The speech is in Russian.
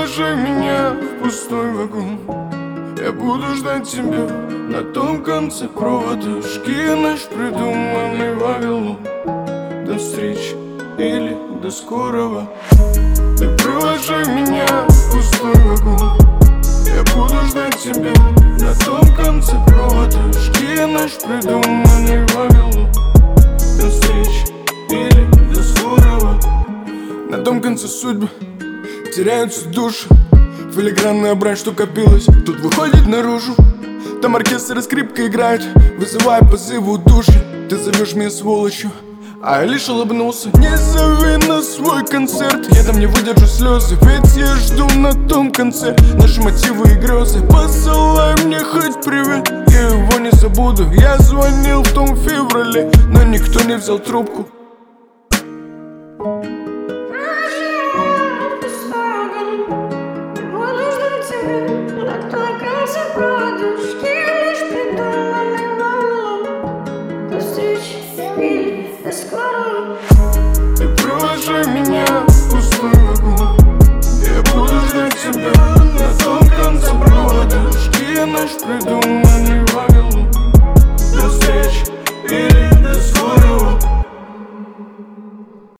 провожай меня в пустой вагон. Я буду ждать тебя на том конце проводочки. Наш придуманный Вавилон. До встречи или до скорого. Ты провожай меня в пустой вагон. Я буду ждать тебя на том конце проводочки. Наш придуманный Вавилон. До встречи или до скорого. На том конце судьбы теряются души. Филигранная брань, что копилась, тут выходит наружу. Там оркестр и скрипка играют, вызывая позывы у души. Ты зовешь меня сволочью, а я лишь улыбнулся. Не зови на свой концерт, я там не выдержу слезы. Ведь я жду на том конце наши мотивы и грезы. Посылай мне хоть привет, я его не забуду. Я звонил в том феврале, но никто не взял трубку.